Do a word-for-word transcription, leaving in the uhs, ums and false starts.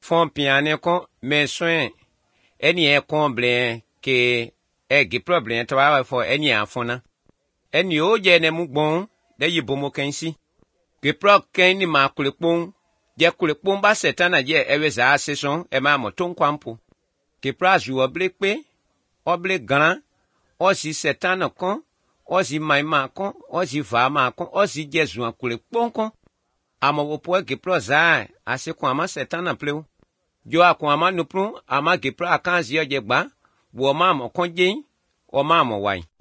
fon piane kon men soin eni e comble ke e gi problem tawa fo eni afona eni o je ne mugbon de yibomo kensi ge pro ken ni ma kulepon je kulepon ba setana je eweza aseson e ma mo ton kwampo ke pra ju oblepe oble gran osi setana kon osi maima kon osi vama kon osi jesu an kulepon kon amo wo po ge pro za ase kon ama setana pleu jo akon ama no pro ama ge pro akanzi oje gba wo ma mo kon je o ma mo wai